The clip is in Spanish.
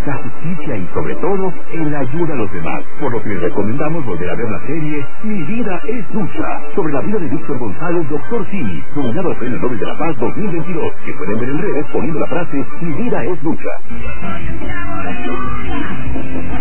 la justicia y, sobre todo, el ayuda a los demás. Por lo que les recomendamos volver a ver la serie Mi vida es lucha, sobre la vida de Víctor González, Dr. Simi, nominado al Premio Nobel de la Paz 2022, que pueden ver en redes poniendo la frase Mi vida es lucha.